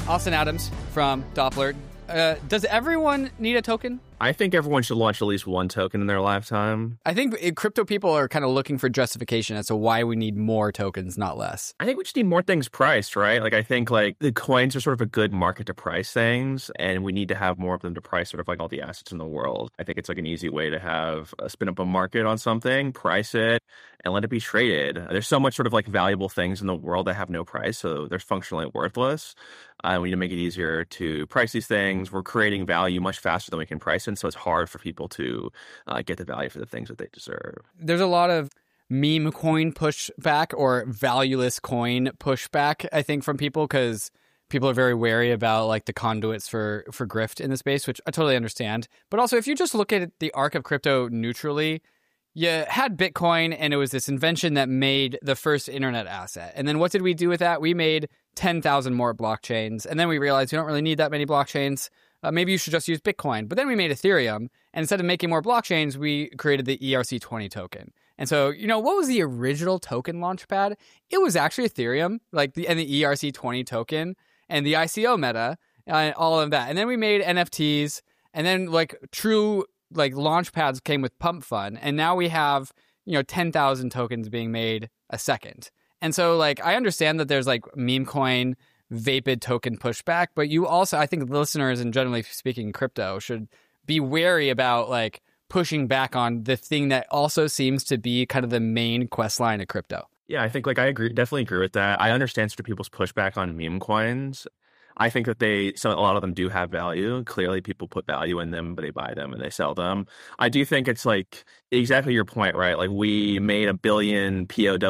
Austin Adams from Doppler. Does everyone need a token? I think everyone should launch at least one token in their lifetime. I think crypto people are kind of looking for justification as to why we need more tokens, not less. I think we just need more things priced, right? Like, I think like the coins are sort of a good market to price things, and we need to have more of them to price sort of like all the assets in the world. I think it's like an easy way to have spin up a market on something, price it, and let it be traded. There's so much sort of like valuable things in the world that have no price, so they're functionally worthless. We need to make it easier to price these things. We're creating value much faster than we can price it, so it's hard for people to get the value for the things that they deserve. There's a lot of meme coin pushback or valueless coin pushback, I think, from people, because people are very wary about like the conduits for grift in the space, which I totally understand. But also, if you just look at the arc of crypto neutrally, you had Bitcoin, and it was this invention that made the first internet asset. And then what did we do with that? We made 10,000 more blockchains. And then we realized we don't really need that many blockchains. Maybe you should just use Bitcoin. But then we made Ethereum. And instead of making more blockchains, we created the ERC20 token. And so, what was the original token launchpad? It was actually Ethereum, and the ERC20 token and the ICO meta, all of that. And then we made NFTs. And then true launch pads came with Pump Fund, and now we have 10,000 tokens being made a second. And so I understand that there's meme coin vapid token pushback, but you also, I think listeners and generally speaking crypto should be wary about pushing back on the thing that also seems to be kind of the main quest line of crypto. Yeah, I think I definitely agree with that. I understand sort of people's pushback on meme coins. I think that a lot of them do have value. Clearly, people put value in them, but they buy them and they sell them. I do think it's exactly your point, right? We made 1 billion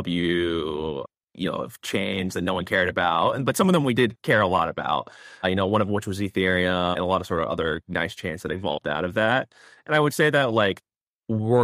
POW, of chains that no one cared about, but some of them we did care a lot about. One of which was Ethereum, and a lot of sort of other nice chains that evolved out of that. And I would say that we're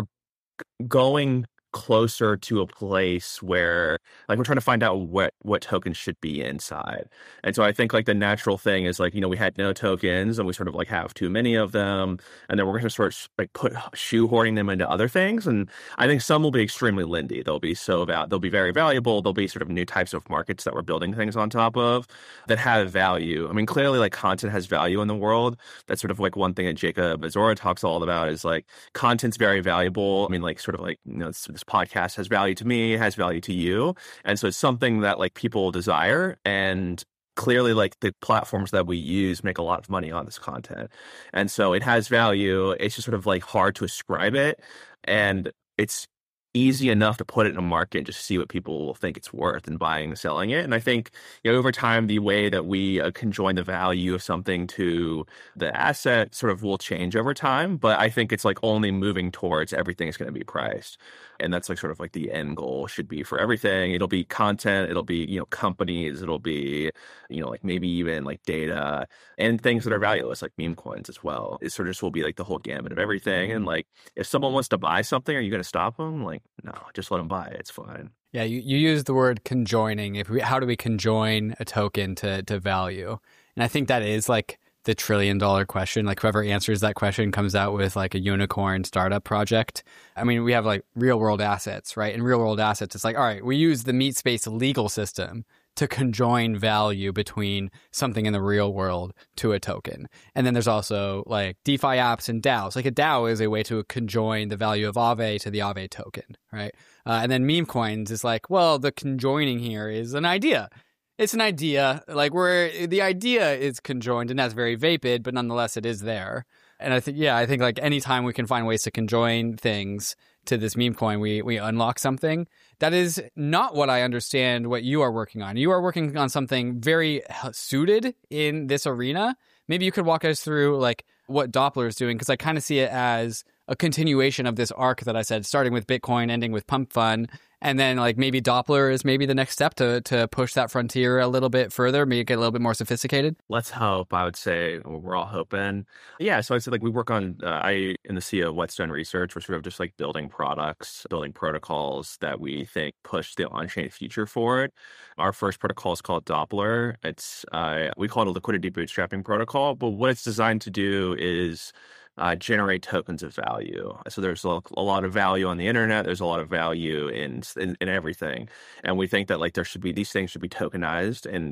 going closer to a place where we're trying to find out what tokens should be inside. And so I think the natural thing is we had no tokens and we sort of have too many of them, and then we're going to sort of put shoehorning them into other things. And I think some will be extremely lindy. They'll be very valuable. There'll be sort of new types of markets that we're building things on top of that have value. I mean, clearly content has value in the world. That's sort of one thing that Jacob Azora talks all about is content's very valuable. I mean, this podcast has value to me, has value to you. And so it's something that people desire. And clearly the platforms that we use make a lot of money on this content. And so it has value. It's just sort of hard to ascribe it. And it's easy enough to put it in a market and just see what people will think it's worth and buying and selling it. And I think over time, the way that we can join the value of something to the asset sort of will change over time. But I think it's only moving towards everything is going to be priced. And that's sort of the end goal should be for everything. It'll be content, it'll be, companies, it'll be, maybe even data and things that are valueless, like meme coins as well. It sort of just will be the whole gamut of everything. And if someone wants to buy something, are you going to stop them? No, just let them buy it. It's fine. Yeah, you use the word conjoining. How do we conjoin a token to value? And I think that is the $1 trillion question. Whoever answers that question comes out with a unicorn startup project. I mean, we have real world assets, right? And real world assets, it's all right, we use the meat space legal system to conjoin value between something in the real world to a token. And then there's also DeFi apps and DAOs. A DAO is a way to conjoin the value of Aave to the Aave token, right? And then meme coins is well, the conjoining here is an idea. It's an idea, where the idea is conjoined, and that's very vapid, but nonetheless it is there. And I think anytime we can find ways to conjoin things to this meme coin, we unlock something. That is not what I understand what you are working on. You are working on something very suited in this arena. Maybe you could walk us through what Doppler is doing, because I kind of see it as a continuation of this arc that I said, starting with Bitcoin, ending with Pump Fund. And then maybe Doppler is maybe the next step to push that frontier a little bit further, maybe get a little bit more sophisticated. Let's hope, I would say. We're all hoping. Yeah, so I'd say we work on, I in the CEO of Whetstone Research, we're sort of just building products, building protocols that we think push the on-chain future forward. Our first protocol is called Doppler. It's, we call it a liquidity bootstrapping protocol, but what it's designed to do is generate tokens of value. So there's a lot of value on the internet. There's a lot of value in everything. And we think that these things should be tokenized, and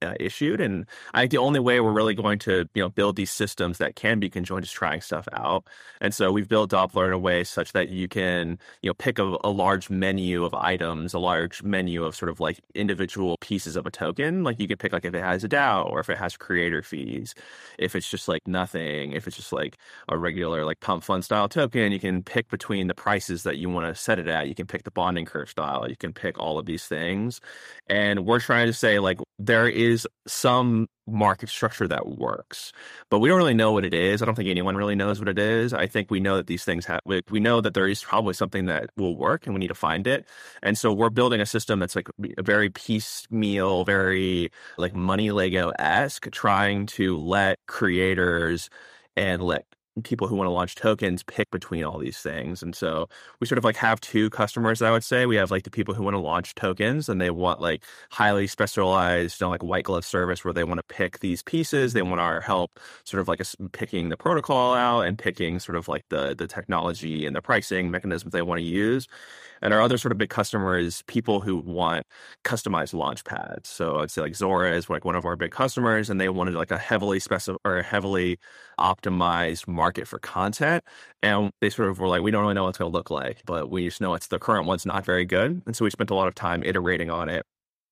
issued. And I think the only way we're really going to build these systems that can be conjoined is trying stuff out. And so we've built Doppler in a way such that you can pick a large menu of items, a large menu of sort of like individual pieces of a token. Like you can pick like if it has a DAO or if it has creator fees, if it's just like nothing, if it's just like a regular like pump fund style token. You can pick between the prices that you want to set it at. You can pick the bonding curve style. You can pick all of these things. And we're trying to say like there is some market structure that works, but we don't really know what it is. I don't think anyone really knows what it is. I think we know that these things we know that there is probably something that will work and we need to find it. And so we're building a system that's like a very piecemeal, very like money Lego-esque, trying to let creators and let people who want to launch tokens pick between all these things. And so we sort of like have two customers, I would say. We have like the people who want to launch tokens and they want like highly specialized, like white glove service where they want to pick these pieces. They want our help sort of like picking the protocol out and picking sort of like the technology and the pricing mechanisms they want to use. And our other sort of big customer is people who want customized launch pads. So I'd say like Zora is like one of our big customers, and they wanted like a heavily optimized market for content. And they sort of were like, we don't really know what it's going to look like, but we just know the current one's not very good. And so we spent a lot of time iterating on it,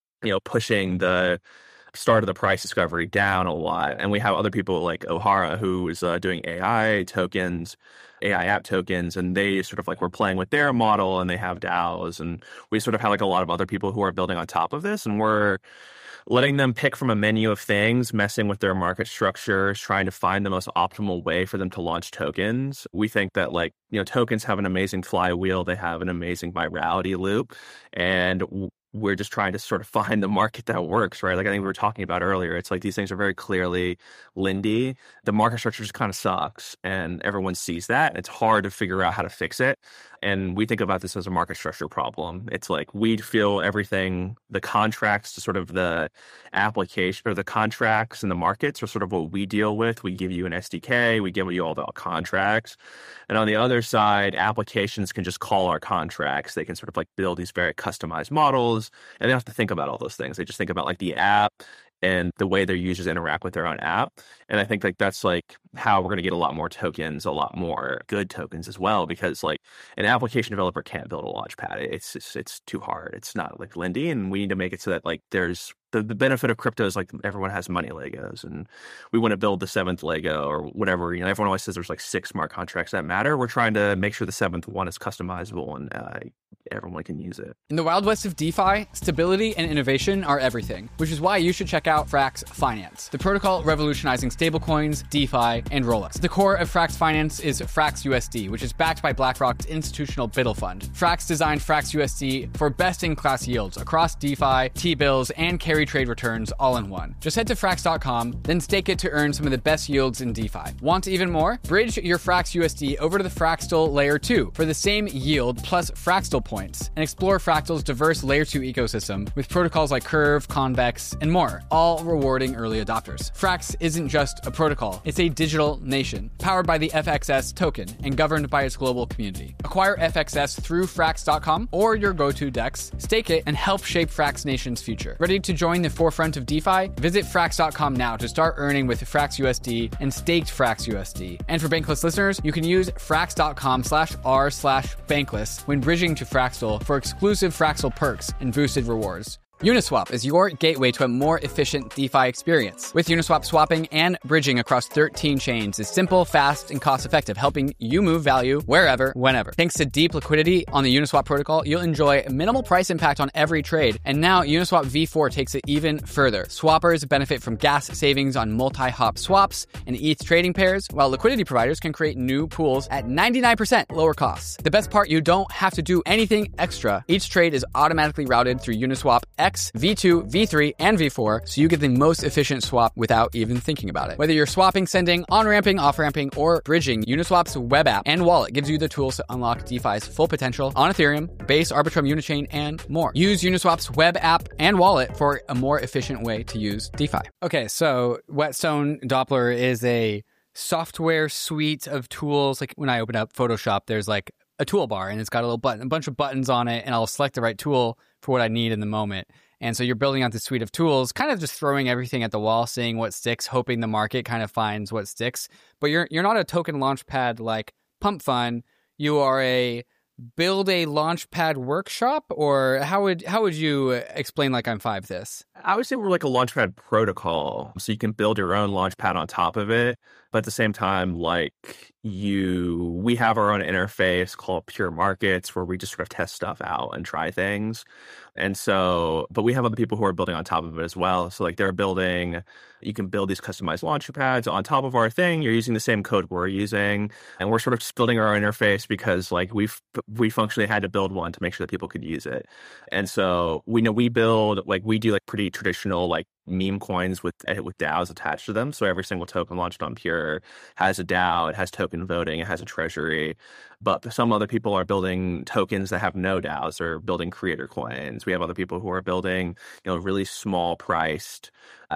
pushing the start of the price discovery down a lot. And we have other people like Ohara, who is doing AI tokens, AI app tokens, and they sort of like were playing with their model and they have DAOs. And we sort of have like a lot of other people who are building on top of this, and we're letting them pick from a menu of things, messing with their market structures, trying to find the most optimal way for them to launch tokens. We think that like, tokens have an amazing flywheel. They have an amazing virality loop. And we're just trying to sort of find the market that works, right? Like I think we were talking about earlier, it's like these things are very clearly Lindy. The market structure just kind of sucks and everyone sees that. It's hard to figure out how to fix it. And we think about this as a market structure problem. It's like we feel everything, the contracts to sort of the application or the contracts and the markets are sort of what we deal with. We give you an SDK, we give you all the contracts. And on the other side, applications can just call our contracts. They can sort of like build these very customized models, and they don't have to think about all those things. They just think about like the app and the way their users interact with their own app. And I think like that's like how we're going to get a lot more tokens, a lot more good tokens as well, because like an application developer can't build a launchpad. It's too hard. It's not like Lindy, and we need to make it so that like there's the benefit of crypto is like everyone has money Legos, and we want to build the seventh Lego or whatever. Everyone always says there's like 6 smart contracts that matter. We're trying to make sure the 7th one is customizable and everyone can use it. In the Wild West of DeFi, stability and innovation are everything, which is why you should check out Frax Finance, the protocol revolutionizing stablecoins, DeFi, and rollups. The core of Frax Finance is Frax USD, which is backed by BlackRock's institutional BUIDL fund. Frax designed Frax USD for best-in-class yields across DeFi, T-bills, and carry trade returns all in one. Just head to Frax.com, then stake it to earn some of the best yields in DeFi. Want even more? Bridge your Frax USD over to the Fraxtal Layer 2 for the same yield plus Fraxtal points, and explore Fractal's diverse Layer 2 ecosystem with protocols like Curve, Convex, and more, all rewarding early adopters. Frax isn't just a protocol, it's a digital nation, powered by the FXS token and governed by its global community. Acquire FXS through Frax.com or your go-to DEX, stake it, and help shape Frax Nation's future. Ready to join the forefront of DeFi? Visit Frax.com now to start earning with Frax USD and staked Frax USD. And for Bankless listeners, you can use Frax.com/r/Bankless when bridging to Fraxtal for exclusive Fraxtal perks and boosted rewards. Uniswap is your gateway to a more efficient DeFi experience. With Uniswap, swapping and bridging across 13 chains is simple, fast, and cost-effective, helping you move value wherever, whenever. Thanks to deep liquidity on the Uniswap protocol, you'll enjoy minimal price impact on every trade. And now Uniswap v4 takes it even further. Swappers benefit from gas savings on multi-hop swaps and ETH trading pairs, while liquidity providers can create new pools at 99% lower costs. The best part, you don't have to do anything extra. Each trade is automatically routed through Uniswap X, V2, V3, and V4, so you get the most efficient swap without even thinking about it. Whether you're swapping, sending, on-ramping, off-ramping, or bridging, Uniswap's web app and wallet gives you the tools to unlock DeFi's full potential on Ethereum, Base, Arbitrum, Unichain, and more. Use Uniswap's web app and wallet for a more efficient way to use DeFi. Okay, so Whetstone Doppler is a software suite of tools. Like when I open up Photoshop, there's like a toolbar and it's got a bunch of buttons on it, and I'll select the right tool for what I need in the moment. And so you're building out this suite of tools, kind of just throwing everything at the wall, seeing what sticks, hoping the market kind of finds what sticks. But you're not a token launchpad like Pump Fund. You are a build a launchpad workshop, or how would you explain like I'm5 this? I would say we're like a launchpad protocol. So you can build your own launchpad on top of it. But at the same time, like we have our own interface called Pure Markets where we just sort of test stuff out and try things. And so, but we have other people who are building on top of it as well. So like you can build these customized launchpads on top of our thing. You're using the same code we're using. And we're sort of just building our own interface because like we functionally had to build one to make sure that people could use it. And so we do like pretty traditional like meme coins with DAOs attached to them. So every single token launched on Pure has a DAO, it has token voting, it has a treasury. But some other people are building tokens that have no DAOs or building creator coins. We have other people who are building, really small priced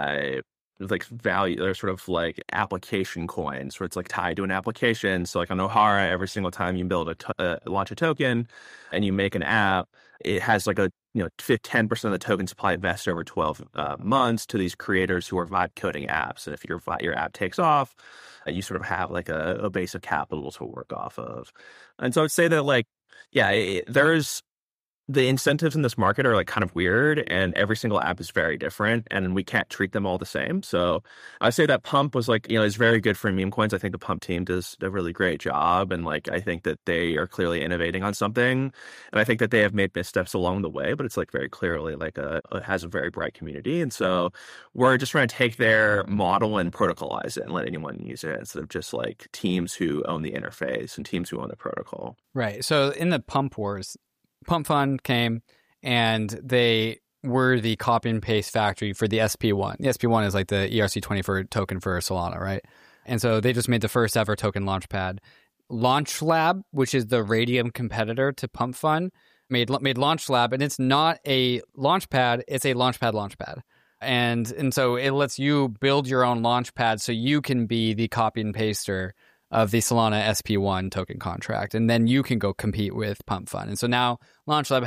like value, they're sort of like application coins where it's like tied to an application. So like on Ohara, every single time you build launch a token and you make an app, it has like a 10% of the token supply vest over 12 months to these creators who are vibe coding apps. And if your app takes off, you sort of have like a base of capital to work off of. And so I'd say that like, yeah, there's the incentives in this market are like kind of weird, and every single app is very different, and we can't treat them all the same. So I say that Pump was like, is very good for meme coins. I think the Pump team does a really great job, and like I think that they are clearly innovating on something, and I think that they have made missteps along the way, but it's like very clearly like it has a very bright community, and so we're just trying to take their model and protocolize it and let anyone use it instead of just like teams who own the interface and teams who own the protocol. Right. So in the Pump wars, Pump Fund came and they were the copy and paste factory for the SP1. The SP1 is like the ERC20 token for Solana, right? And so they just made the first ever token launchpad. LaunchLab, which is the Radium competitor to Pump Fund, made LaunchLab, and it's not a launchpad, it's a launchpad. And so it lets you build your own launchpad so you can be the copy and paster of the Solana SP1 token contract, and then you can go compete with Pump Fund. And so now LaunchLab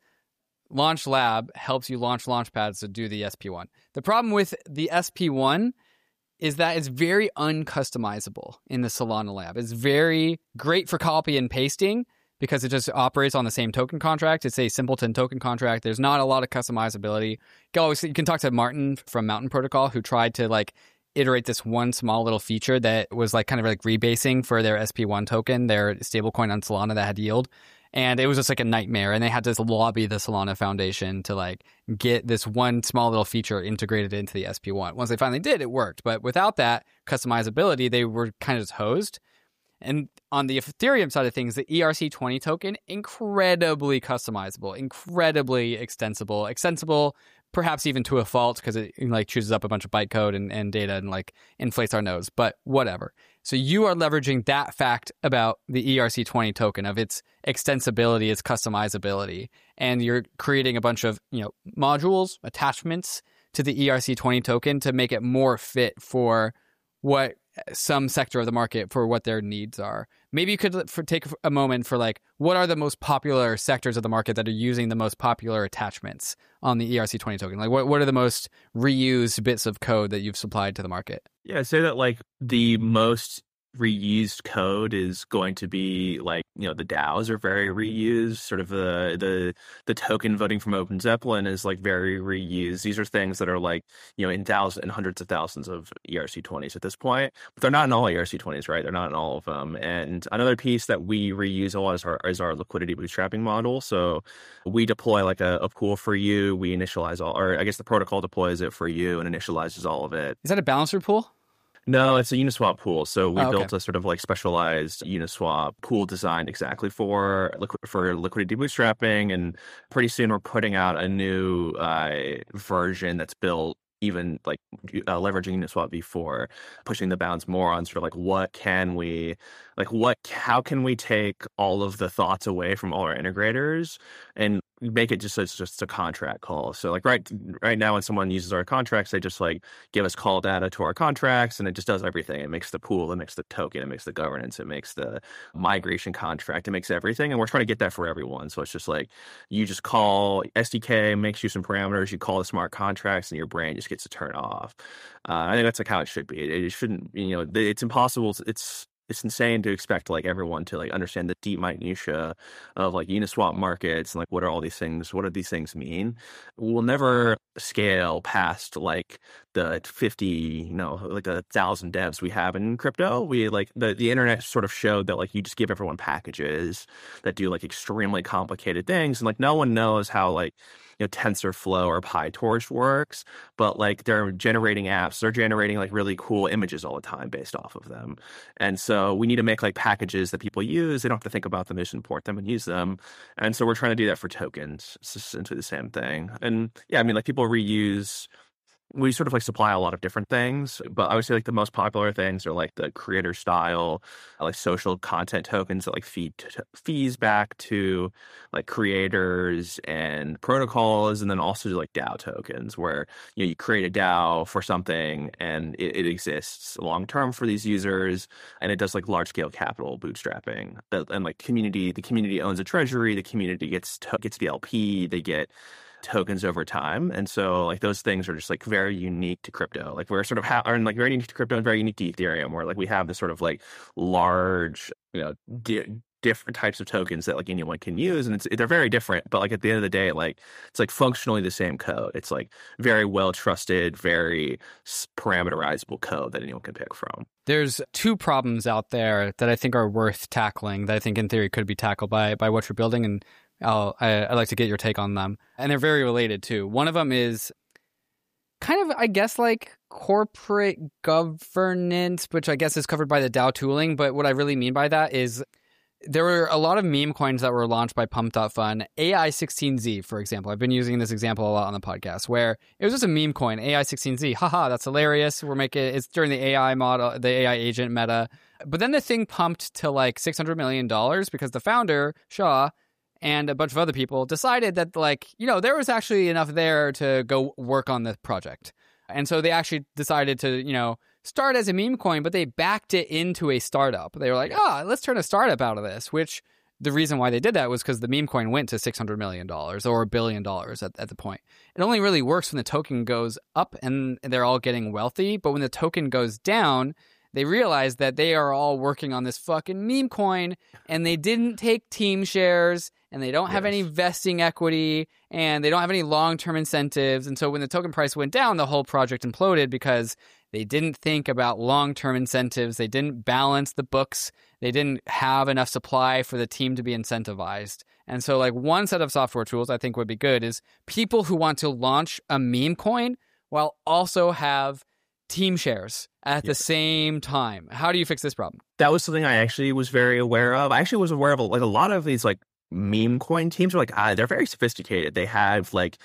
helps you launch launchpads to do the SP1. The problem with the SP1 is that it's very uncustomizable in the Solana lab. It's very great for copy and pasting because it just operates on the same token contract. It's a simpleton token contract. There's not a lot of customizability. You can talk to Martin from Mountain Protocol, who tried to like iterate this one small little feature that was like kind of like rebasing for their SP1 token, their stablecoin on Solana that had yield. And it was just like a nightmare. And they had to lobby the Solana Foundation to like get this one small little feature integrated into the SP1. Once they finally did, it worked. But without that customizability, they were kind of just hosed. And on the Ethereum side of things, the ERC20 token, incredibly customizable, incredibly extensible perhaps even to a fault because it like chooses up a bunch of bytecode and data and like inflates our nodes, but whatever. So you are leveraging that fact about the ERC20 token of its extensibility, its customizability, and you're creating a bunch of modules, attachments to the ERC20 token to make it more fit for what some sector of the market, for what their needs are. Maybe you could take a moment for like, what are the most popular sectors of the market that are using the most popular attachments on the ERC20 token? Like what are the most reused bits of code that you've supplied to the market? Yeah, I'd say that like the most reused code is going to be like, the DAOs are very reused. Sort of the token voting from Open Zeppelin is like very reused. These are things that are like, in thousands and hundreds of thousands of ERC20s at this point, but they're not in all ERC20s, right? They're not in all of them. And another piece that we reuse a lot is our liquidity bootstrapping model. So we deploy like a pool for you. We initialize or I guess the protocol deploys it for you and initializes all of it. Is that a balancer pool? No, it's a Uniswap pool. So we built a sort of like specialized Uniswap pool designed exactly for liquidity bootstrapping. And pretty soon we're putting out a new version that's built even like leveraging Uniswap v4, pushing the bounds more on sort of like how can we take all of the thoughts away from all our integrators and make it just as just a contract call. So like right now when someone uses our contracts, they just like give us call data to our contracts, and it just does everything. It makes the pool, it makes the token, it makes the governance, it makes the migration contract, it makes everything. And we're trying to get that for everyone. So it's just like you just call SDK, makes you some parameters, you call the smart contracts, and your brain just gets to turn off. I think that's like how it should be. It shouldn't, it's impossible. It's insane to expect like everyone to like understand the deep minutia of like Uniswap markets and like what are all these things? What do these things mean? We'll never scale past like the 50, like 1,000 devs we have in crypto. We like the internet sort of showed that like you just give everyone packages that do like extremely complicated things, and like no one knows how like TensorFlow or PyTorch works, but like they're generating apps, they're generating like really cool images all the time based off of them. And so we need to make like packages that people use. They don't have to think about them, they just import them and use them. And so we're trying to do that for tokens. It's essentially the same thing. And yeah, I mean, like people reuse. We sort of like supply a lot of different things, but I would say like the most popular things are like the creator style, like social content tokens that like feed fees back to like creators and protocols, and then also like DAO tokens where you create a DAO for something and it exists long term for these users, and it does like large scale capital bootstrapping. And like the community owns a treasury, the community gets the LP, they get tokens over time. And so like those things are just like very unique to crypto. Like we're sort of are like very unique to crypto and very unique to Ethereum, where like we have this sort of like large, different types of tokens that like anyone can use, and they're very different, but like at the end of the day, like it's like functionally the same code. It's like very well trusted, very parameterizable code that anyone can pick from. There's two problems out there that I think are worth tackling, that I think in theory could be tackled by what you're building, and I'd like to get your take on them. And they're very related too. One of them is kind of, I guess, like corporate governance, which I guess is covered by the DAO tooling. But what I really mean by that is there were a lot of meme coins that were launched by Pump.Fun. AI16Z, for example. I've been using this example a lot on the podcast, where it was just a meme coin, AI16Z. Haha, that's hilarious. It's during the AI model, the AI agent meta. But then the thing pumped to like $600 million because the founder, Shah, and a bunch of other people decided that, like, there was actually enough there to go work on the project. And so they actually decided to, start as a meme coin, but they backed it into a startup. They were like, let's turn a startup out of this, which the reason why they did that was because the meme coin went to $600 million or $1 billion at the point. It only really works when the token goes up and they're all getting wealthy. But when the token goes down, they realize that they are all working on this fucking meme coin, and they didn't take team shares, and they don't have any vesting equity, and they don't have any long-term incentives. And so when the token price went down, the whole project imploded because they didn't think about long-term incentives. They didn't balance the books. They didn't have enough supply for the team to be incentivized. And so like one set of software tools I think would be good is people who want to launch a meme coin while also have team shares at the same time. How do you fix this problem? That was something I actually was very aware of. I actually was aware of like a lot of these like meme coin teams are like, they're very sophisticated. They have like,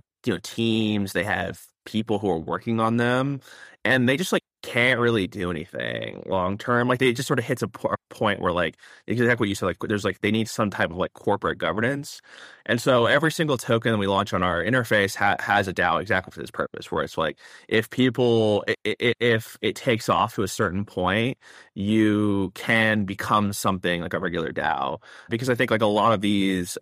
teams, they have people who are working on them, and they just like can't really do anything long term. Like they just sort of hits a point where like exactly what you said, like there's like they need some type of like corporate governance. And so every single token that we launch on our interface has a DAO exactly for this purpose, where it's like if it takes off to a certain point, you can become something like a regular DAO. Because I think like a lot of these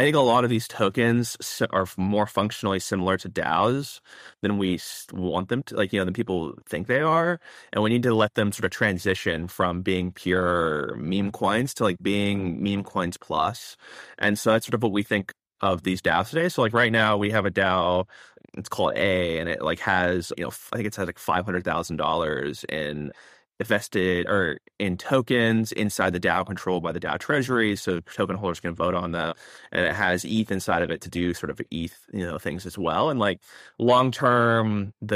tokens are more functionally similar to DAOs than we want them to, like, than people think they are. And we need to let them sort of transition from being pure meme coins to like being meme coins plus. And so that's sort of what we think of these DAOs today. So like right now we have a DAO, it's called A, and it like has, I think it has like $500,000 in invested or in tokens inside the DAO controlled by the DAO treasury, so token holders can vote on that, and it has ETH inside of it to do sort of ETH things as well. And like long term, the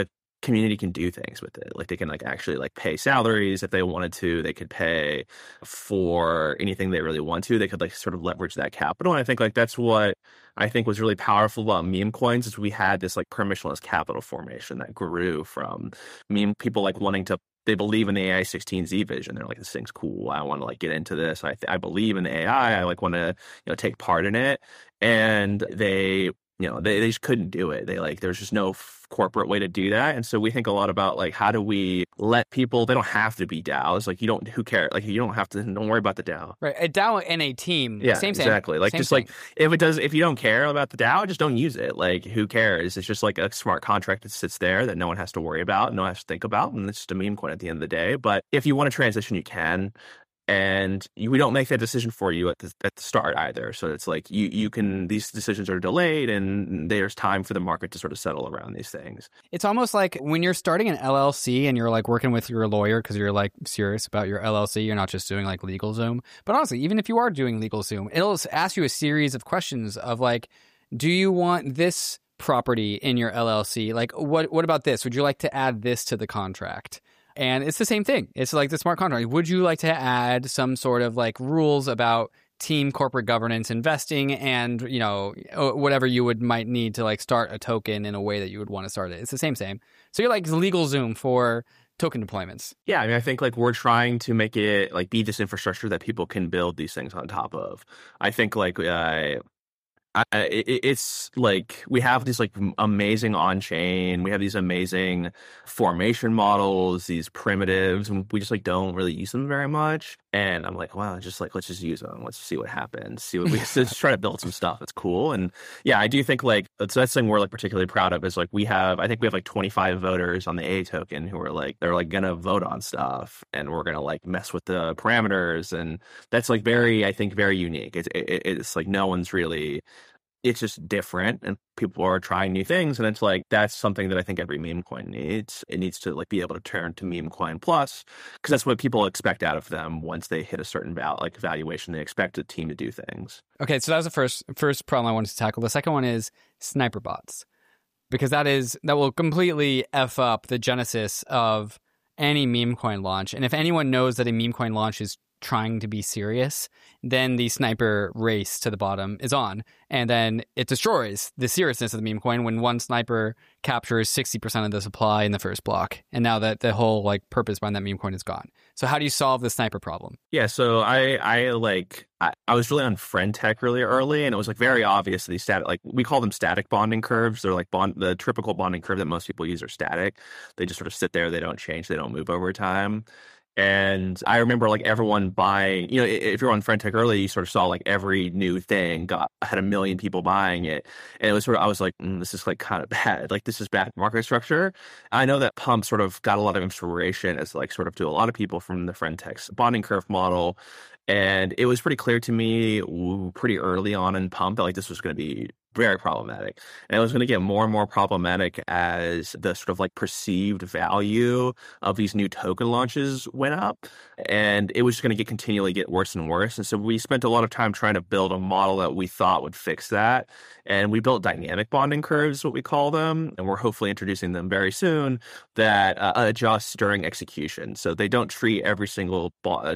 community can do things with it. Like they can like actually like pay salaries if they wanted to. They could pay for anything they really want to. They could like sort of leverage that capital. And I think like that's what I think was really powerful about meme coins is we had this like permissionless capital formation that grew from meme people like wanting to. They believe in the AI16Z vision. They're like, this thing's cool. I want to like get into this. I believe in the AI. I like want to take part in it. And they just couldn't do it. There's just no corporate way to do that. And so we think a lot about like, how do we let people, they don't have to be DAOs. Like who cares? Like you don't have to, don't worry about the DAO. Right. A DAO and a team. Yeah, same exactly. Like same just thing. like if you don't care about the DAO, just don't use it. Like who cares? It's just like a smart contract that sits there that no one has to worry about, no one has to think about. And it's just a meme coin at the end of the day. But if you want to transition, you can. And we don't make that decision for you at the start either. So it's like you can, these decisions are delayed and there's time for the market to sort of settle around these things. It's almost like when you're starting an LLC and you're like working with your lawyer because you're like serious about your LLC, you're not just doing like LegalZoom. But honestly, even if you are doing LegalZoom, it'll ask you a series of questions of like, do you want this property in your LLC? Like, what about this? Would you like to add this to the contract? And it's the same thing. It's like the smart contract. Would you like to add some sort of like rules about team corporate governance investing and, whatever you might need to like start a token in a way that you would want to start it? It's the same. So you're like LegalZoom for token deployments. Yeah, I mean, I think like we're trying to make it like be this infrastructure that people can build these things on top of. I think like it's like we have these like amazing on-chain, we have these amazing formation models, these primitives, and we just like don't really use them very much. And I'm like, wow, just like let's just use them. Let's see what happens. See what we just try to build some stuff that's cool. And yeah, I do think like that's the thing we're like particularly proud of is like I think we have like 25 voters on the A token who are like they're like gonna vote on stuff, and we're gonna like mess with the parameters, and that's like very unique. It's like no one's really. It's just different and people are trying new things. And it's like, that's something that I think every meme coin needs. It needs to like be able to turn to meme coin plus, because that's what people expect out of them once they hit a certain valuation. They expect a team to do things. Okay. So that was the first problem I wanted to tackle. The second one is sniper bots, because that will completely F up the genesis of any meme coin launch. And if anyone knows that a meme coin launch is trying to be serious, then the sniper race to the bottom is on, and then it destroys the seriousness of the meme coin when one sniper captures 60% of the supply in the first block, and now that the whole like purpose behind that meme coin is gone. So how do you solve the sniper problem? Yeah, so I was really on Friend.tech really early, and it was like very obvious these static, like we call them static bonding curves. They're like the typical bonding curve that most people use are static. They just sort of sit there, they don't change, they don't move over time. And I remember like everyone buying, if you're on Friend.tech early, you sort of saw like every new thing had 1 million people buying it. And it was I was like, this is like kind of bad. Like this is bad market structure. I know that Pump sort of got a lot of inspiration as like sort of to a lot of people from the Friend.tech's bonding curve model. And it was pretty clear to me pretty early on in Pump that like this was going to be very problematic. And it was going to get more and more problematic as the sort of like perceived value of these new token launches went up. And it was going to continually get worse and worse. And so we spent a lot of time trying to build a model that we thought would fix that. And we built dynamic bonding curves, what we call them. And we're hopefully introducing them very soon that adjust during execution. So they don't treat every single launch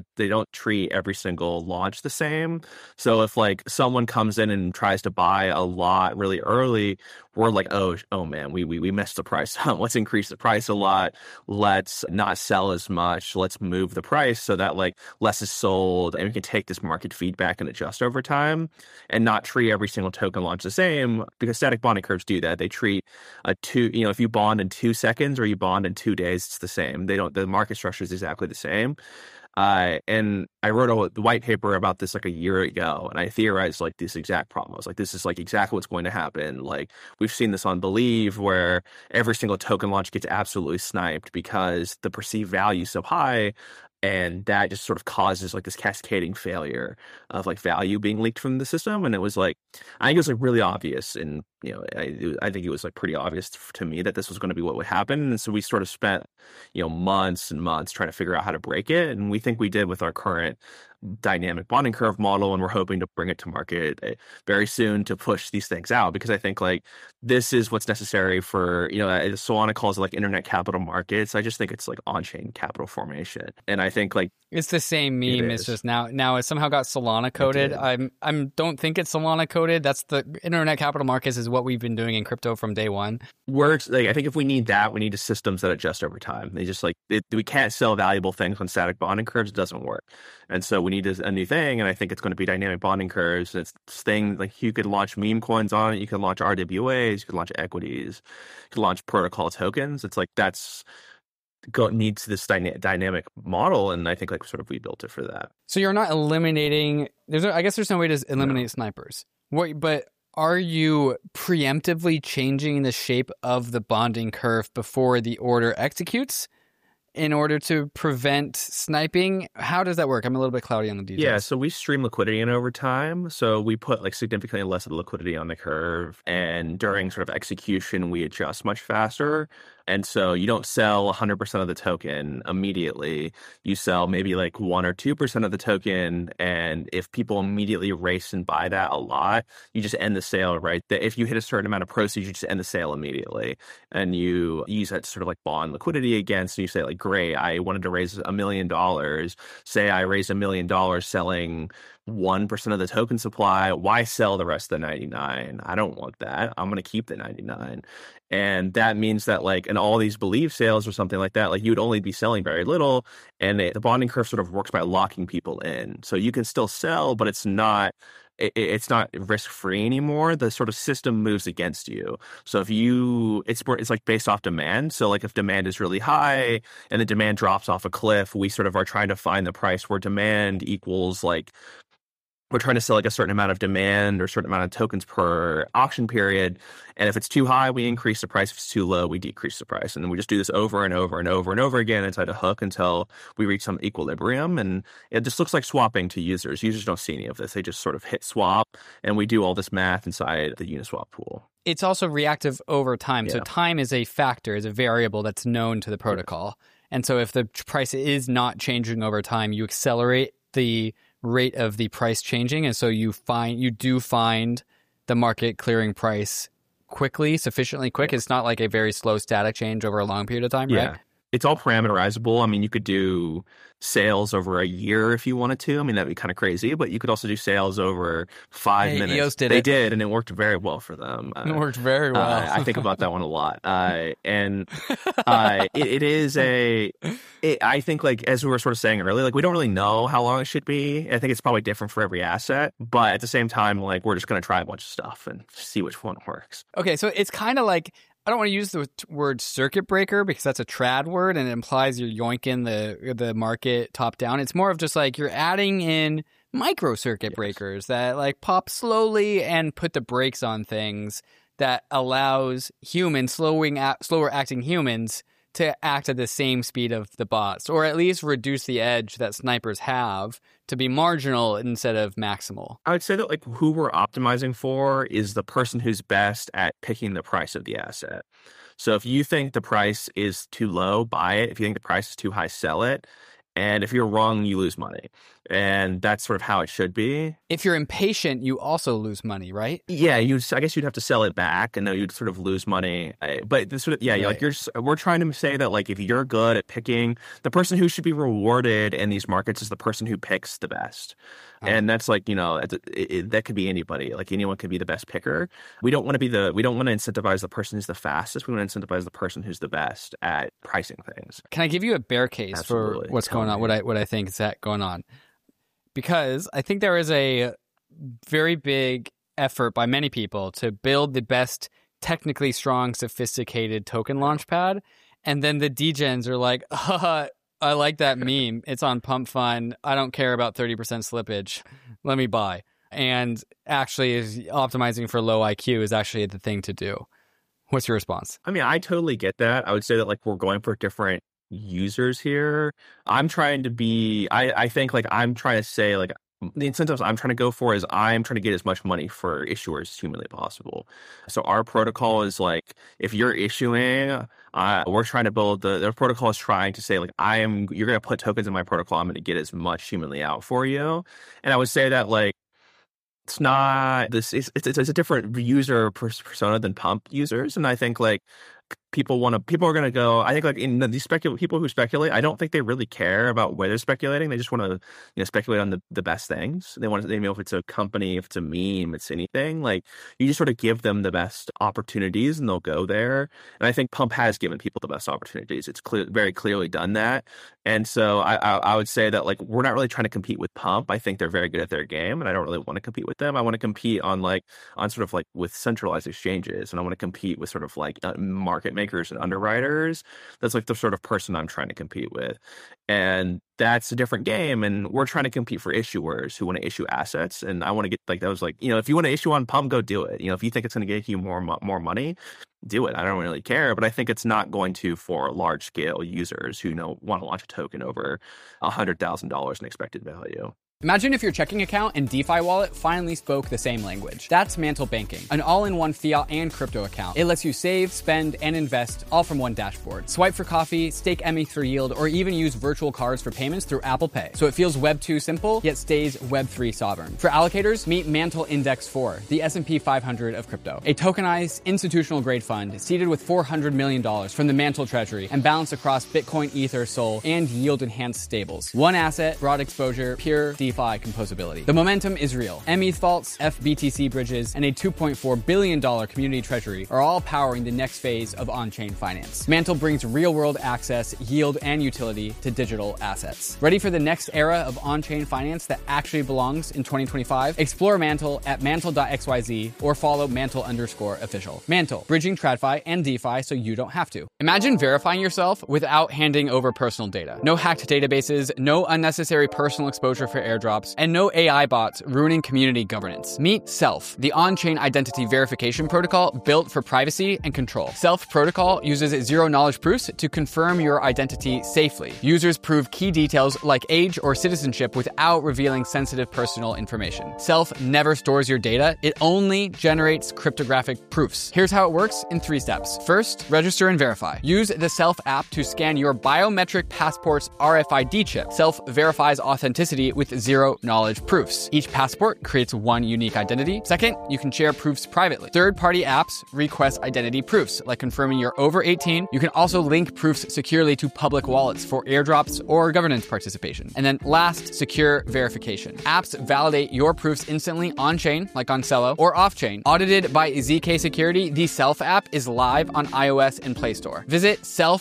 the same. So if like someone comes in and tries to buy a lot really early, we're like, oh man, we messed the price up. Let's increase the price a lot. Let's not sell as much. Let's move the price so that like less is sold, and we can take this market feedback and adjust over time and not treat every single token launch the same, because static bonding curves do that. They treat if you bond in 2 seconds or you bond in 2 days, it's the same. The market structure is exactly the same. And I wrote a white paper about this like a year ago, and I theorized like this exact problem. I was like, this is like exactly what's going to happen. Like we've seen this on Believe, where every single token launch gets absolutely sniped because the perceived value is so high. And that just sort of causes like this cascading failure of like value being leaked from the system. And it was like, I think it was like really obvious. And, I think it was like pretty obvious to me that this was going to be what would happen. And so we sort of spent, months and months trying to figure out how to break it. And we think we did with our current dynamic bonding curve model, and we're hoping to bring it to market very soon to push these things out, because I think like this is what's necessary for, Solana calls it like internet capital markets. I just think it's like on-chain capital formation. And I think like it's the same meme. It's just now it somehow got Solana coded. I don't think it's Solana coded. That's the internet capital markets is what we've been doing in crypto from day one. Works. Like, I think if we need that, we need systems that adjust over time. They just we can't sell valuable things on static bonding curves. It doesn't work. And so we need a new thing. And I think it's going to be dynamic bonding curves. It's this thing like you could launch meme coins on it. You can launch RWAs. You can launch equities. You can launch protocol tokens. It's like needs this dynamic model, and I think like sort of we built it for that. So you're not eliminating. I guess there's no way to eliminate snipers. But are you preemptively changing the shape of the bonding curve before the order executes in order to prevent sniping? How does that work? I'm a little bit cloudy on the details. Yeah, so we stream liquidity in over time. So we put like significantly less of the liquidity on the curve, and during sort of execution, we adjust much faster. And so you don't sell 100% of the token immediately. You sell maybe like 1 or 2% of the token. And if people immediately race and buy that a lot, you just end the sale, right? If you hit a certain amount of proceeds, you just end the sale immediately. And you use that to sort of like bond liquidity again. So you say like, great, I wanted to raise $1 million. Say I raised $1 million selling 1% of the token supply. Why sell the rest of the 99? I don't want that. I'm going to keep the 99. And that means that like in all these believe sales or something like that, like you would only be selling very little. And the bonding curve sort of works by locking people in. So you can still sell, but it's not risk-free anymore. The sort of system moves against you. So if it's like based off demand. So like if demand is really high and the demand drops off a cliff, we sort of are trying to find the price where demand equals like, we're trying to sell like a certain amount of demand or a certain amount of tokens per auction period. And if it's too high, we increase the price. If it's too low, we decrease the price. And then we just do this over and over and over and over again inside a hook until we reach some equilibrium. And it just looks like swapping to users. Users don't see any of this. They just sort of hit swap. And we do all this math inside the Uniswap pool. It's also reactive over time. Yeah. So time is a factor, is a variable that's known to the protocol. And so if the price is not changing over time, you accelerate the rate of the price changing, and so you do find the market clearing price sufficiently quick. It's not like a very slow static change over a long period of time, right? It's all parameterizable. I mean, you could do sales over a year if you wanted to. I mean, that'd be kind of crazy, but you could also do sales over 5 minutes. EOS did They did, and it worked very well for them. It worked very well. I think about that one a lot. I think like, as we were sort of saying earlier, like we don't really know how long it should be. I think it's probably different for every asset, but at the same time, like we're just going to try a bunch of stuff and see which one works. Okay. So it's kind of like, I don't want to use the word circuit breaker because that's a trad word and it implies you're yoinking the market top down. It's more of just like you're adding in micro circuit breakers that like pop slowly and put the brakes on things that allows slower acting humans to act at the same speed of the bots, or at least reduce the edge that snipers have to be marginal instead of maximal. I would say that like who we're optimizing for is the person who's best at picking the price of the asset. So if you think the price is too low, buy it. If you think the price is too high, sell it. And if you're wrong, you lose money. And that's sort of how it should be. If you're impatient, you also lose money, right? Yeah, I guess you'd have to sell it back, and then you'd sort of lose money. But this sort of, right. Like we're trying to say that like if you're good at picking, the person who should be rewarded in these markets is the person who picks the best. And that's like, that could be anybody. Like anyone could be the best picker. We don't want to incentivize the person who's the fastest. We want to incentivize the person who's the best at pricing things. Can I give you a bear case for what's going on? What I think is going on? Because I think there is a very big effort by many people to build the best technically strong, sophisticated token launchpad. And then the degens are like, I like that meme. It's on Pump Fund. I don't care about 30% slippage. Let me buy. And actually is optimizing for low IQ is actually the thing to do. What's your response? I mean, I totally get that. I would say that like we're going for different users here. I'm trying to be, I think like I'm trying to say like the incentives I'm trying to go for is I'm trying to get as much money for issuers as humanly possible. So our protocol is like, if you're issuing, we're trying to build the protocol is trying to say like, you're going to put tokens in my protocol. I'm going to get as much humanly out for you. And I would say that like, it's not this. It's a different user persona than pump users, and I think like people are going to go. I think like in these people who speculate, I don't think they really care about where they're speculating. They just want to speculate on the best things. They know if it's a company, if it's a meme, it's anything. Like you just sort of give them the best opportunities, and they'll go there. And I think Pump has given people the best opportunities. It's very clearly done that. And so I would say that like we're not really trying to compete with Pump. I think they're very good at their game, and I don't really want to compete with them. I want to compete on sort of like with centralized exchanges, and I want to compete with sort of like market makers and underwriters. That's like the sort of person I'm trying to compete with, and that's a different game. And we're trying to compete for issuers who want to issue assets, and I want to get like that was like if you want to issue on Pump, go do it. If you think it's going to get you more money, do it. I don't really care, but I think it's not going to for large scale users who want to launch a token over $100,000 in expected value. Imagine if your checking account and DeFi wallet finally spoke the same language. That's Mantle Banking, an all-in-one fiat and crypto account. It lets you save, spend, and invest all from one dashboard. Swipe for coffee, stake EMI for yield, or even use virtual cards for payments through Apple Pay. So it feels Web 2 simple, yet stays Web 3 sovereign. For allocators, meet Mantle Index 4, the S&P 500 of crypto. A tokenized, institutional-grade fund seeded with $400 million from the Mantle Treasury and balanced across Bitcoin, Ether, Sol, and yield-enhanced stables. One asset, broad exposure, pure DeFi composability. The momentum is real. METH vaults, FBTC bridges, and a $2.4 billion community treasury are all powering the next phase of on-chain finance. Mantle brings real-world access, yield, and utility to digital assets. Ready for the next era of on-chain finance that actually belongs in 2025? Explore Mantle at mantle.xyz or follow mantle_official. Mantle, bridging TradFi and DeFi so you don't have to. Imagine verifying yourself without handing over personal data. No hacked databases, no unnecessary personal exposure for airdrops, and no AI bots ruining community governance. Meet Self, the on-chain identity verification protocol built for privacy and control. Self protocol uses zero-knowledge proofs to confirm your identity safely. Users prove key details like age or citizenship without revealing sensitive personal information. Self never stores your data. It only generates cryptographic proofs. Here's how it works in 3 steps. First, register and verify. Use the Self app to scan your biometric passport's RFID chip. Self verifies authenticity with zero-knowledge proofs. Each passport creates one unique identity. Second, you can share proofs privately. Third-party apps request identity proofs, like confirming you're over 18. You can also link proofs securely to public wallets for airdrops or governance participation. And then last, secure verification. Apps validate your proofs instantly on-chain, like on Celo, or off-chain. Audited by ZK Security, the Self app is live on iOS and Play Store. Visit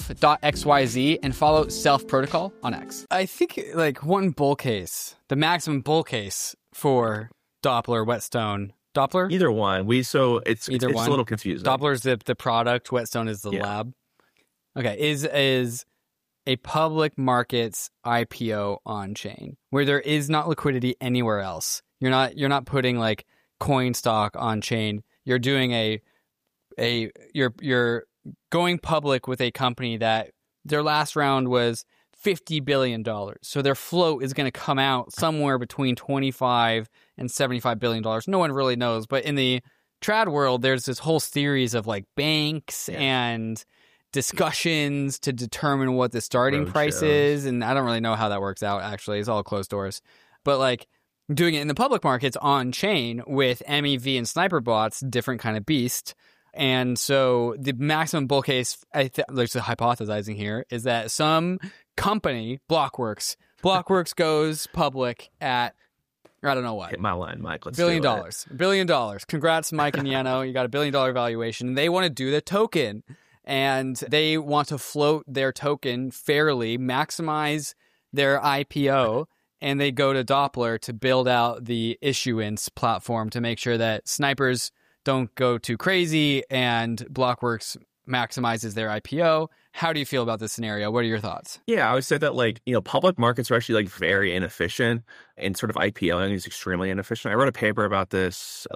self.xyz and follow Self Protocol on X. I think like one bull case, the maximum bull case for Doppler, Whetstone. Doppler? Either one. It's a little confusing. Doppler's the product, Whetstone is the lab. Okay, is a public markets IPO on chain where there is not liquidity anywhere else. You're not putting like coin stock on chain. You're doing you're going public with a company that their last round was $50 billion. So their float is going to come out somewhere between $25 and $75 billion. No one really knows. But in the trad world, there's this whole series of like banks and discussions to determine what the starting price is. And I don't really know how that works out, actually. It's all closed doors. But like doing it in the public markets on chain with MEV and sniper bots, different kind of beast. And so the maximum bull case, there's a hypothesizing here, is that some company, Blockworks goes public at, I don't know what. Hit my line, Mike. Let's $1 billion. $1 billion. Congrats, Mike and Yano. You got $1 billion valuation. They want to do the token, and they want to float their token fairly, maximize their IPO, and they go to Doppler to build out the issuance platform to make sure that snipers don't go too crazy and Blockworks maximizes their IPO. How do you feel about this scenario? What are your thoughts? Yeah, I would say that public markets are actually very inefficient, and sort of IPOing is extremely inefficient. I wrote a paper about this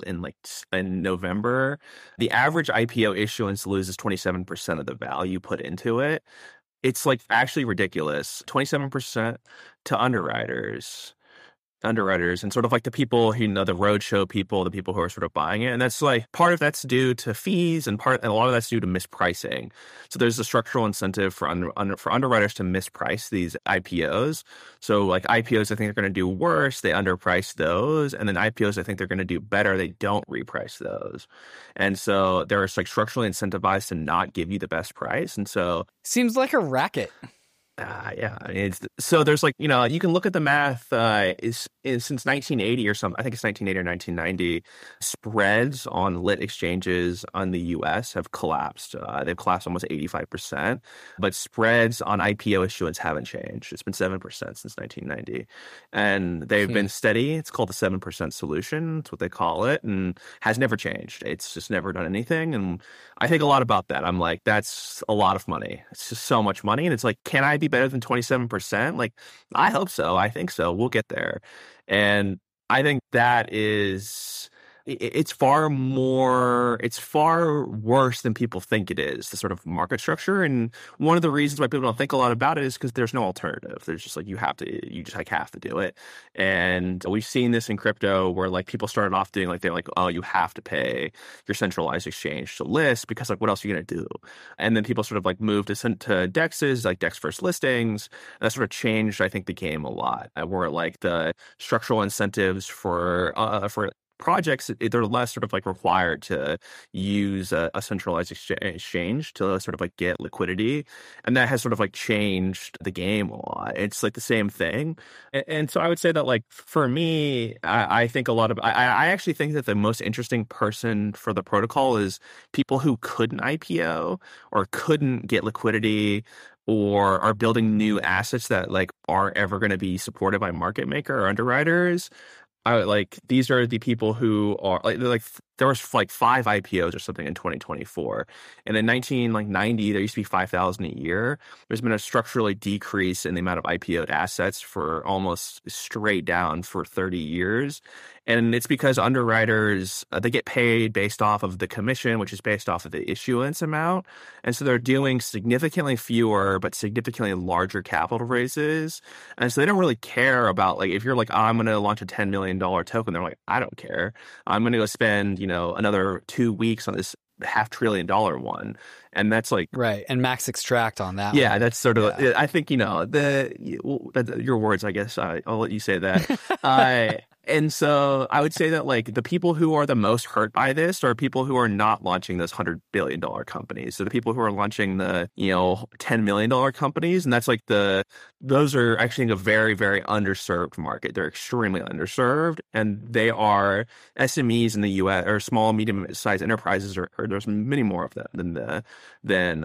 in November. The average IPO issuance loses 27% of the value put into it. It's actually ridiculous. 27% to underwriters. underwriters and sort of like the people who the roadshow people, the people who are sort of buying it. And that's like part of that's due to fees and a lot of that's due to mispricing. So there's a structural incentive for for underwriters to misprice these IPOs. So like IPOs, I think they're going to do worse. They underprice those. And then IPOs, I think they're going to do better. They don't reprice those. And so they're like structurally incentivized to not give you the best price. And so seems like a racket. Yeah, so there's like, you can look at the math is since 1980 or something. I think it's 1980 or 1990. Spreads on lit exchanges on the U.S. have collapsed. They've collapsed almost 85%. But spreads on IPO issuance haven't changed. It's been 7% since 1990. And they've been steady. It's called the 7% solution. That's what they call it. And has never changed. It's just never done anything. And I think a lot about that. I'm like, that's a lot of money. It's just so much money. And it's like, can I be better than 27%? Like, I hope so. I think so. We'll get there. And I think that is, it's far worse than people think it is, the sort of market structure. And one of the reasons why people don't think a lot about it is because there's no alternative. There's just like, you just like have to do it. And we've seen this in crypto where like people started off doing like, they're like, oh, you have to pay your centralized exchange to list because like, what else are you going to do? And then people sort of like moved to DEXs, like DEX first listings. And that sort of changed, I think, the game a lot, where like the structural incentives for projects, they're less sort of like required to use a centralized exchange to sort of like get liquidity. And that has sort of like changed the game a lot. It's like the same thing. And so I would say that like for me, I think I actually think that the most interesting person for the protocol is people who couldn't IPO or couldn't get liquidity or are building new assets that like aren't ever going to be supported by market maker or underwriters. These are the people who are like there was like 5 IPOs or something in 2024, and in 1990 there used to be 5,000 a year. There's been a structurally decrease in the amount of IPO'd assets for almost straight down for 30 years, and it's because underwriters they get paid based off of the commission, which is based off of the issuance amount, and so they're doing significantly fewer but significantly larger capital raises, and so they don't really care about like if you're like, I'm going to launch a $10 million token, they're like, I don't care. I'm going to go spend another 2 weeks on this $500 billion one. And that's like right. And max extract on that. Yeah, one. That's sort of I think your words, I guess I'll let you say that. And so I would say that like the people who are the most hurt by this are people who are not launching those $100 billion companies. So the people who are launching the $10 million companies, and that's like those are actually a very, very underserved market. They're extremely underserved, and they are SMEs in the U.S. or small, medium-sized enterprises, or there's many more of them than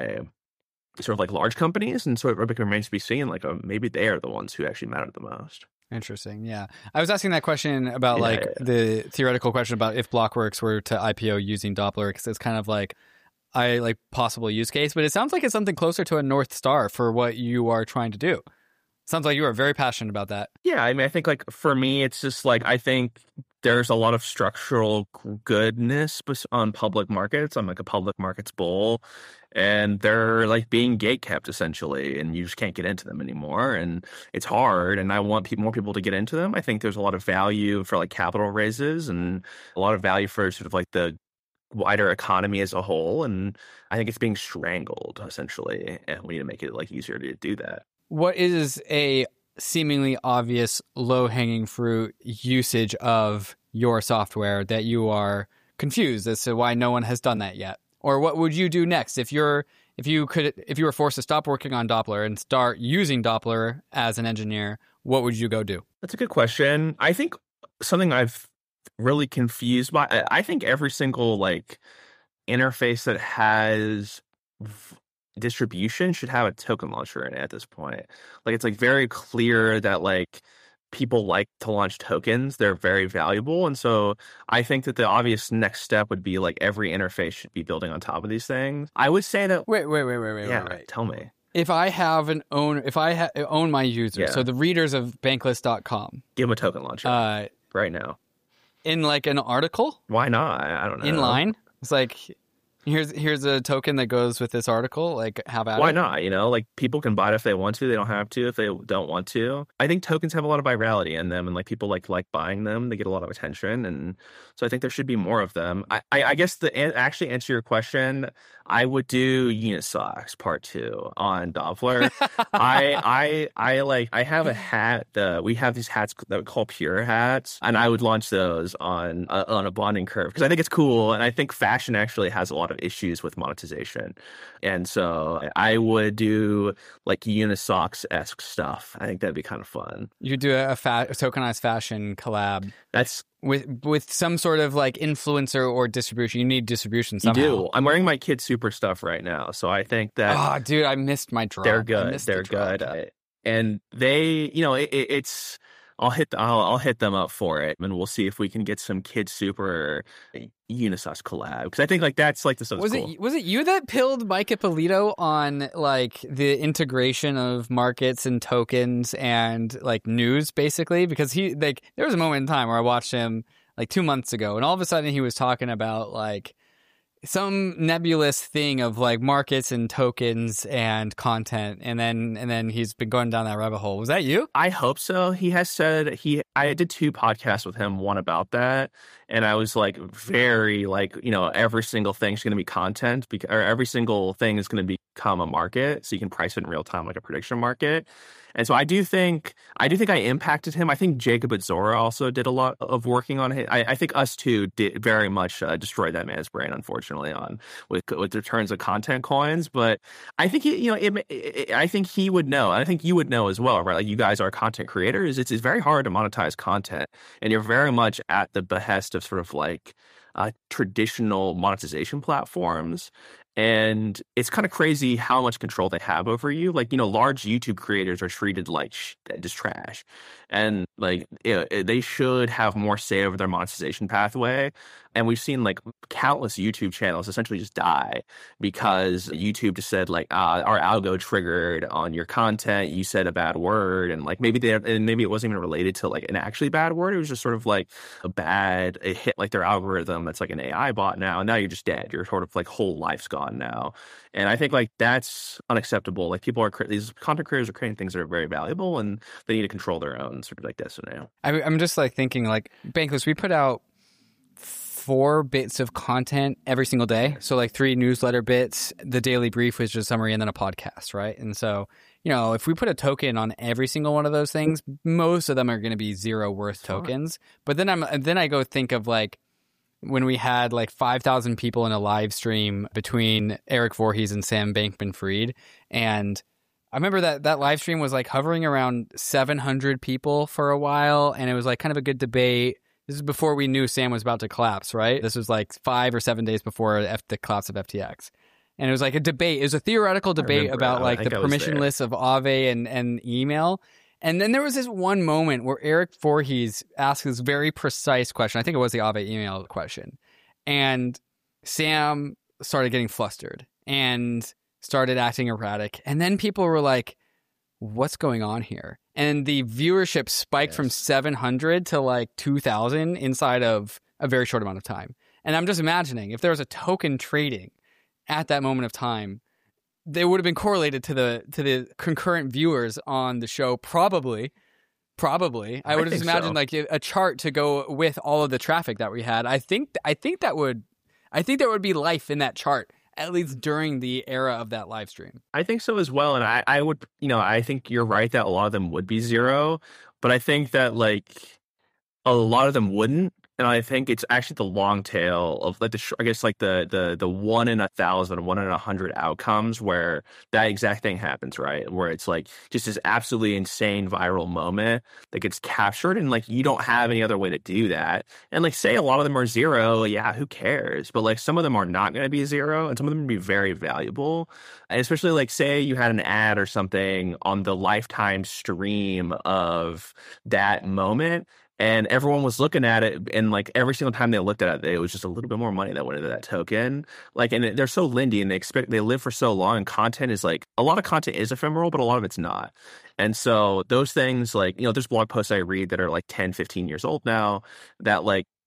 sort of like large companies. And so it remains to be seen, like maybe they are the ones who actually matter the most. Interesting. Yeah. I was asking that question about the theoretical question about if Blockworks were to IPO using Doppler, because it's kind of like possible use case, but it sounds like it's something closer to a North Star for what you are trying to do. Sounds like you are very passionate about that. Yeah. I mean, I think like for me, it's just like, I think there's a lot of structural goodness on public markets. I'm like a public markets bull, and they're like being gatekept essentially, and you just can't get into them anymore. And it's hard, and I want more people to get into them. I think there's a lot of value for like capital raises and a lot of value for sort of like the wider economy as a whole. And I think it's being strangled essentially, and we need to make it like easier to do that. What is a seemingly obvious low-hanging fruit usage of your software that you are confused as to why no one has done that yet? Or what would you do next if you were forced to stop working on Doppler and start using Doppler as an engineer? What would you go do? That's a good question. I think something I've really confused by, I think every single like interface that has distribution should have a token launcher in it at this point. Like, it's like very clear that like people like to launch tokens. They're very valuable. And so I think that the obvious next step would be like every interface should be building on top of these things. I would say that wait. Tell me. If I have own my users, so the readers of bankless.com, give them a token launcher right now. In like an article? Why not? I don't know. In line? It's like Here's a token that goes with this article. Like, have at Why it. not? Like people can buy it if they want to. They don't have to if they don't want to. I think tokens have a lot of virality in them, and like people like buying them. They get a lot of attention, and so I think there should be more of them. I guess actually answer your question, I would do Unisocks Part 2 on Doppler. I have a hat. We have these hats that we call pure hats, and I would launch those on a bonding curve because I think it's cool, and I think fashion actually has a lot of issues with monetization, and so I would do like Unisocks-esque stuff. I think that'd be kind of fun. You do a tokenized fashion collab. That's with some sort of like influencer or distribution. You need distribution somehow. You do. I'm wearing my Kid Super stuff right now, so I think that. Oh, dude, I missed my drop. They're good. They're good, and they, it's. I'll hit them up for it, and we'll see if we can get some Kid Super Unisocks collab, because I think like that's like the stuff. Was it you that pilled Mike Ippolito on like the integration of markets and tokens and like news, basically? Because there was a moment in time where I watched him like 2 months ago, and all of a sudden he was talking about like some nebulous thing of like markets and tokens and content, and then he's been going down that rabbit hole. Was that you? I hope so. He has said I did 2 podcasts with him, one about that, and I was like very like, every single thing's going to be content, or every single thing is going to become a market, so you can price it in real time like a prediction market. And so I do think I impacted him. I think Jacob at Zora also did a lot of working on it. I think us two did very much destroy that man's brain, unfortunately, with returns of content coins. But I think I think he would know. I think you would know as well, right? Like you guys are content creators. It's very hard to monetize content, and you're very much at the behest of sort of like traditional monetization platforms. And it's kind of crazy how much control they have over you. Like, large YouTube creators are treated like just trash. And like, they should have more say over their monetization pathway. And we've seen like countless YouTube channels essentially just die because YouTube just said like, our algo triggered on your content. You said a bad word. And like, maybe it wasn't even related to like an actually bad word. It was just sort of like it hit like their algorithm. That's like an AI bot now. And now you're just dead. Your sort of like whole life's gone now. And I think like that's unacceptable. Like these content creators are creating things that are very valuable, and they need to control their own sort of like destiny. I'm just like thinking like Bankless, we put out 4 bits of content every single day. So like 3 newsletter bits, the daily brief, which is a summary, and then a podcast, right? And so, if we put a token on every single one of those things, most of them are going to be 0 worth tokens. But then I go think of like when we had like 5,000 people in a live stream between Eric Voorhees and Sam Bankman-Fried, and I remember that live stream was like hovering around 700 people for a while, and it was like kind of a good debate. This is before we knew Sam was about to collapse, right? This was like 5 or 7 days before the collapse of FTX. And it was like a debate. It was a theoretical debate about like the permissionless of Aave and email. And then there was this one moment where Eric Voorhees asked this very precise question. I think it was the Aave email question. And Sam started getting flustered and started acting erratic. And then people were like, what's going on here? And the viewership spiked from 700 to like 2,000 inside of a very short amount of time. And I'm just imagining if there was a token trading at that moment of time, they would have been correlated to the concurrent viewers on the show. Probably. I would have just imagined like a chart to go with all of the traffic that we had. I think there would be life in that chart, at least during the era of that live stream. I think so as well. And I would, I think you're right that a lot of them would be 0, but I think that like a lot of them wouldn't. And I think it's actually the long tail of like the 1 in 1,000, 1 in 100 outcomes where that exact thing happens, right? Where it's like just this absolutely insane viral moment that gets captured, and like you don't have any other way to do that. And like say a lot of them are 0, yeah, who cares? But like some of them are not going to be 0, and some of them will be very valuable. And especially like say you had an ad or something on the lifetime stream of that moment, and everyone was looking at it, and like every single time they looked at it, it was just a little bit more money that went into that token. Like, and they're so lindy, and they live for so long. And content is like a lot of content is ephemeral, but a lot of it's not. And so those things, like there's blog posts I read that are like 10, 15 years old now that like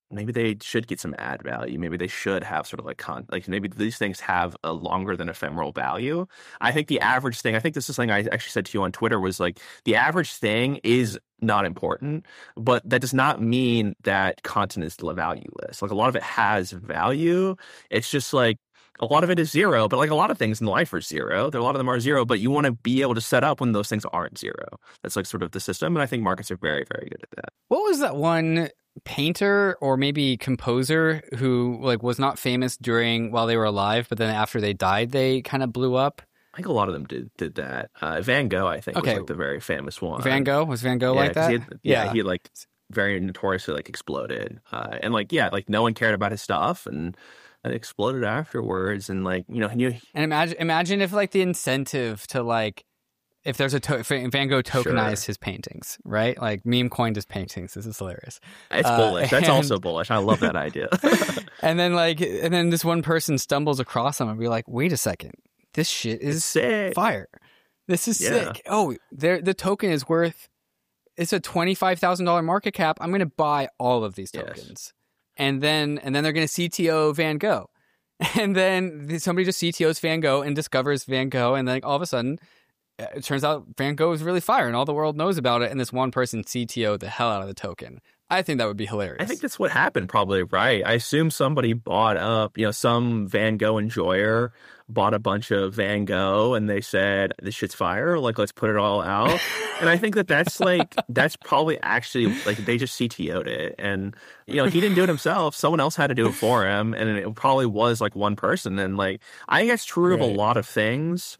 maybe they should get some ad value. Maybe they should have sort of like maybe these things have a longer than ephemeral value. I think the average thing, I think this is something I actually said to you on Twitter, was like the average thing is not important, but that does not mean that content is valueless. Like a lot of it has value. It's just like a lot of it is zero, but like a lot of things in life are zero. A lot of them are zero, but you want to be able to set up when those things aren't zero. That's like sort of the system. And I think markets are very, very good at that. What was that one painter or maybe composer who like was not famous while they were alive, but then after they died, they kind of blew up? I think a lot of them did that. Van Gogh, I think, was like the very famous one. Van Gogh? Was Van Gogh like that? He like very notoriously like exploded. And like, like no one cared about his stuff, and it exploded afterwards. And like, and imagine if like the incentive to like, if there's Van Gogh tokenized his paintings, right? Like meme coined his paintings. This is hilarious. It's bullish. That's also bullish. I love that idea. and then this one person stumbles across them and be like, wait a second, this shit is sick. Fire. This is sick. Oh, the token is worth, it's a $25,000 market cap. I'm going to buy all of these tokens. Yes. And then they're going to CTO Van Gogh. And then somebody just CTOs Van Gogh and discovers Van Gogh. And then all of a sudden, it turns out Van Gogh is really fire and all the world knows about it. And this one person CTO'd the hell out of the token. I think that would be hilarious. I think that's what happened probably, right? I assume somebody bought up, some Van Gogh enjoyer bought a bunch of Van Gogh and they said, this shit's fire. Like, let's put it all out. And I think that's like, that's probably actually like they just CTO'd it. And, he didn't do it himself. Someone else had to do it for him. And it probably was like one person. And like, I think that's true of a lot of things.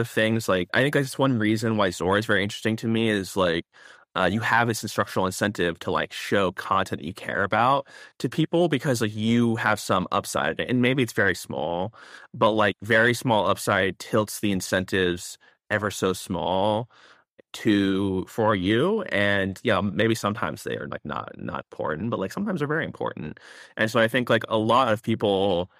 Like, I think that's one reason why Zora is very interesting to me is like, you have this instructional incentive to like show content that you care about to people because like you have some upside and maybe it's very small, but like very small upside tilts the incentives ever so small for you. And maybe sometimes they are like not important, but like sometimes they're very important. And so I think like a lot of people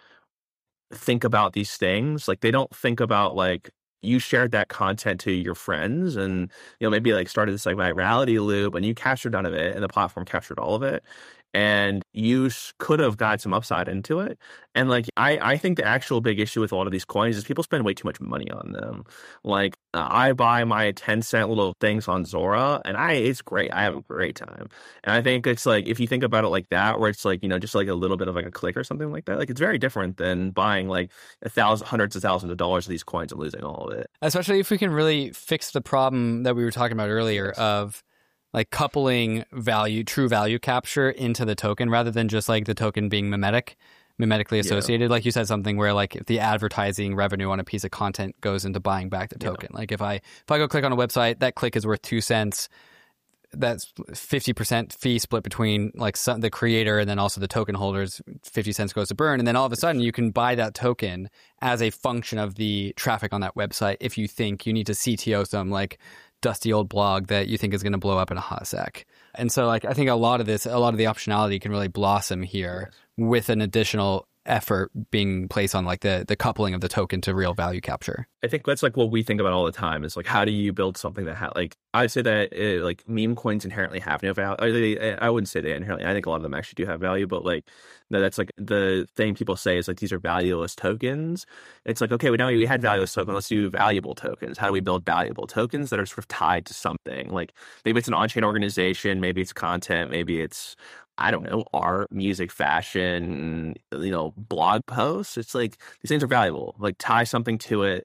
think about these things, like they don't think about like, you shared that content to your friends and, maybe like started this like virality loop and you captured none of it and the platform captured all of it. And you could have got some upside into it. And like, I think the actual big issue with a lot of these coins is people spend way too much money on them. Like I buy my 10-cent little things on Zora and it's great. I have a great time. And I think it's like, if you think about it like that, where it's like, just like a little bit of like a click or something like that, like it's very different than buying like hundreds of thousands of dollars of these coins and losing all of it. Especially if we can really fix the problem that we were talking about earlier of like coupling true value capture into the token rather than just like the token being mimetically associated. Like you said, something where like if the advertising revenue on a piece of content goes into buying back the token. Like if I go click on a website, that click is worth 2 cents. That's 50% fee split between like the creator and then also the token holders. 50 cents goes to burn. And then all of a sudden you can buy that token as a function of the traffic on that website if you think you need to CTO some like dusty old blog that you think is going to blow up in a hot sec. And so like I think a lot of the optionality can really blossom here with an additional effort being placed on like the coupling of the token to real value capture. I think that's like what we think about all the time is like, how do you build something that like, I say that like meme coins inherently have no value. I wouldn't say they inherently, I think a lot of them actually do have value, but like, no, that's like the thing people say is like, these are valueless tokens. It's like, okay, we had valueless tokens. Let's do valuable tokens. How do we build valuable tokens that are sort of tied to something? Like maybe it's an on-chain organization, maybe it's content, maybe it's, I don't know, art, music, fashion, blog posts. It's like these things are valuable. Like tie something to it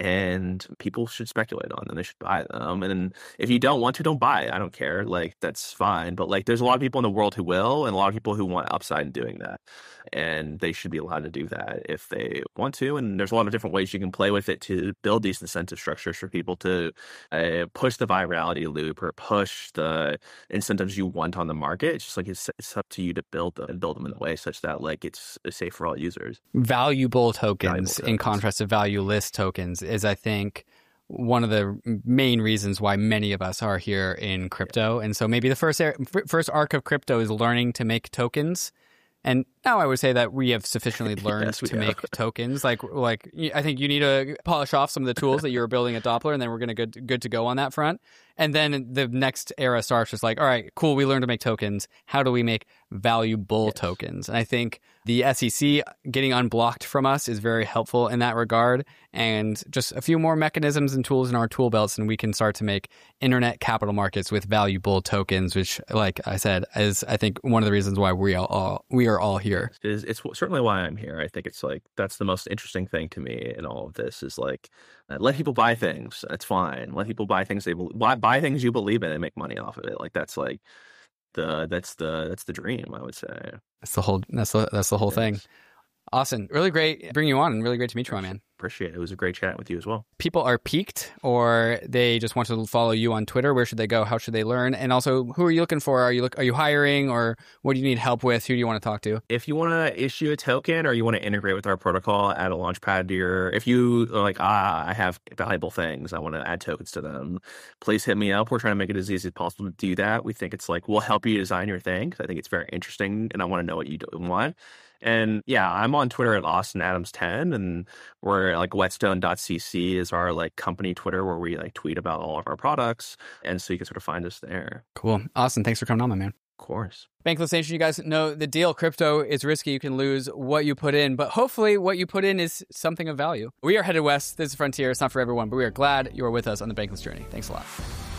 and people should speculate on them. They should buy them. And if you don't want to, don't buy it. I don't care. Like that's fine. But like there's a lot of people in the world who will and a lot of people who want upside in doing that. And they should be allowed to do that if they want to. And there's a lot of different ways you can play with it to build these incentive structures for people to push the virality loop or push the incentives you want on the market. It's just like it's up to you to build them in a way such that like it's safe for all users. Valuable tokens in contrast to valueless tokens is, I think, one of the main reasons why many of us are here in crypto. And so maybe the first arc of crypto is learning to make tokens. And Now, I would say that we have sufficiently learned Yes, we to have. make tokens. Like I think you need to polish off some of the tools that you were building at Doppler, and then we're going to good to go on that front. And then the next era starts just like, all right, cool, we learned to make tokens. How do we make valuable tokens? And I think the SEC getting unblocked from us is very helpful in that regard. And just a few more mechanisms and tools in our tool belts, and we can start to make internet capital markets with valuable tokens, which, like I said, is, I think, one of the reasons why we are all here. It's certainly why I'm here. I think it's like that's the most interesting thing to me in all of this is like let people buy things. That's fine. Let people buy things buy things you believe in and make money off of it. Like that's like that's the dream, I would say. That's the whole thing. Austin, really great bringing you on, and really great to meet you, my man. Appreciate it. It was a great chat with you as well. People are piqued, or they just want to follow you on Twitter. Where should they go? How should they learn? And also, who are you looking for? Are you hiring, or what do you need help with? Who do you want to talk to? If you want to issue a token or you want to integrate with our protocol, add a launchpad to if you are like, I have valuable things, I want to add tokens to them, please hit me up. We're trying to make it as easy as possible to do that. We think it's like, we'll help you design your thing, because I think it's very interesting and I want to know what you want. And yeah, I'm on Twitter at AustinAdams10, and we're like whetstone.cc is our like company Twitter where we like tweet about all of our products. And so you can sort of find us there. Cool. Austin, thanks for coming on, my man. Of course. Bankless Nation, you guys know the deal. Crypto is risky. You can lose what you put in, but hopefully what you put in is something of value. We are headed west. This is Frontier. It's not for everyone, but we are glad you are with us on the Bankless journey. Thanks a lot.